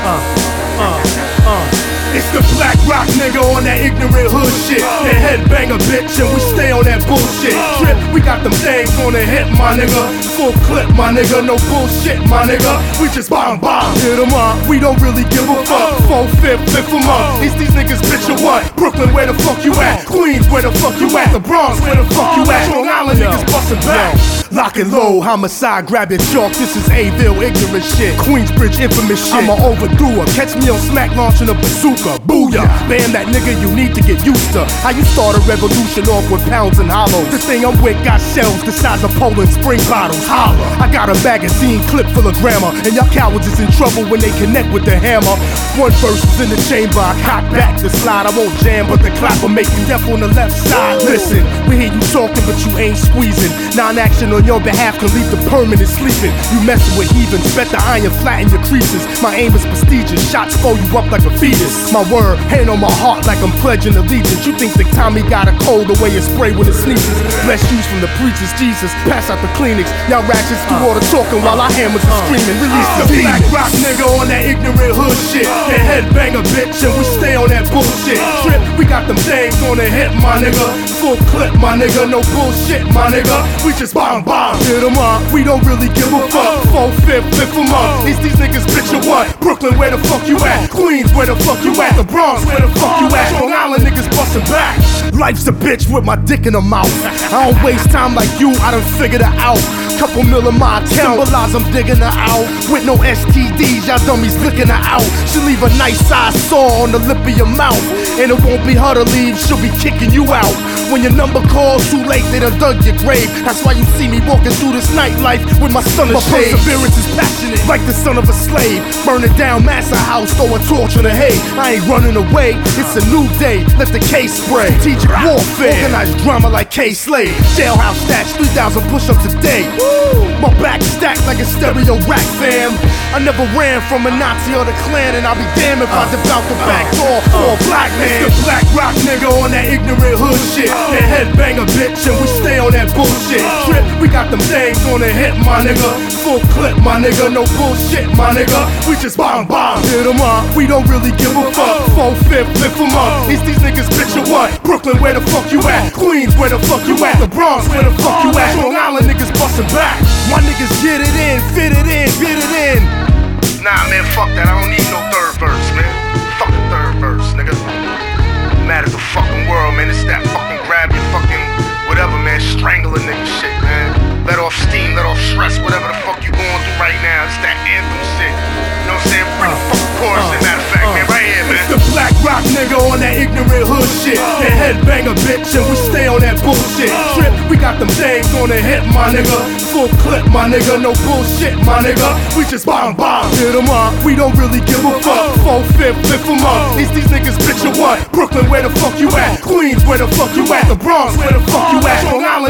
It's the Black Rock nigga on that ignorant hood shit. That headbanger bitch and we stay on that bullshit. Trip, we got them things on the hip, my nigga. Full clip, my nigga, no bullshit, my nigga. We just bomb, hit 'em up. We don't really give a fuck. 4/5, 5th 'em up. Is these niggas bitch or what? Brooklyn, where the fuck you at? Queens, where the fuck you at? The Bronx, where the fuck you at? Long Island niggas bustin' back. Lock and low, homicide, grab your chalk. This is A-Ville, ignorant shit. Queensbridge, infamous shit. I'm a overdoer. Catch me on smack launching a bazooka. Booyah! Bam, that nigga you need to get used to. How you start a revolution off with pounds and hollows. This thing I'm with got shells the size of Poland spring bottles. Holla! I got a magazine clip full of grammar, and y'all cowards is in trouble when they connect with the hammer. One verse is in the chamber, I cock back the slide. I won't jam, but the clap will make you deaf on the left side. Listen, we hear you talking, but you ain't squeezing. Non-action on your behalf can leave the permanent sleeping. You messing with heathens, bet the iron flatten your creases. My aim is prestigious, shots fold you up like a fetus. My word, hand on my heart like I'm pledging allegiance. You think that Tommy got a cold the way it spray when it sneezes. Bless you from the preachers, Jesus. Pass out the Kleenex. Y'all ratchets do all the talking while our hammers are screaming. Release the Black Rock nigga on that ignorant hood shit. That headbanger bitch and we stay on that bullshit. Trip, we got them things on the hip, my nigga. Full clip, my nigga. No bullshit, my nigga. We just bomb, hit 'em up. We don't really give a fuck. 4/5, 5th 'em up. Is these niggas bitch or what? Brooklyn, where the fuck you at? Queens, where the fuck you at? The Bronx, where the fuck you at? Long Island niggas bustin' back. Life's a bitch with my dick in her mouth. I don't waste time like you, I done figured her out. Couple mil in my account, symbolize I'm digging her out. With no STDs, y'all dummies licking her out. She'll leave a nice size sore on the lip of your mouth. And it won't be her to leave, she'll be kicking you out. When your number calls too late, they done dug your grave. That's why you see me walking through this nightlife with my son of shade. My perseverance is passionate, like the son of a slave. Burning down Massa House, throw a torch in the hay. I ain't running away, it's a new day, let the case spray. Strategic warfare, organized drama like K-Slade. Jailhouse stats, 3,000 push-ups a day. My back stacked like a stereo rack, fam. I never ran from a Nazi or the Klan, and I'll be damned if I devout the back door for a black man. It's the Black Rock nigga on that ignorant hood shit. That headbanger bitch, and we stay on that bullshit. Trip, we got them things on the hip, my nigga. Full clip, my nigga, no bullshit, my nigga. We just bomb, hit 'em up. We don't really give a fuck. 4/5, 5th 'em up. Is these niggas bitch or what? Brooklyn, where the fuck you at? Queens, where the fuck you at? The Bronx, where the fuck you at? Long Island niggas bustin' back. My niggas get it in, fit it in, get it in. Nah, man, fuck that. I don't need no third verse, man. Fuck the third verse, nigga. Mad at the fucking world, man. It's that fucking grab your fucking whatever, man. Strangle a nigga shit, man. Let off steam, let off stress, whatever the fuck you going through right now. It's that anthem shit. You know what I'm saying? Bring the fucking chorus in. Matter of fact, man, right here, man. It's the Black Rock nigga on that ignorant hood shit. That headbanger bitch, and we stay on that bullshit. Trip, we got them things on the hip, my nigga. Full clip, my nigga. No bullshit, my nigga. We just bomb, hit 'em up. We don't really give a fuck. 4/5, 5th 'em up. Is these niggas bitch or what? Brooklyn, where the fuck you at? Queens, where the fuck you at? The Bronx, where the fuck you at? Long Island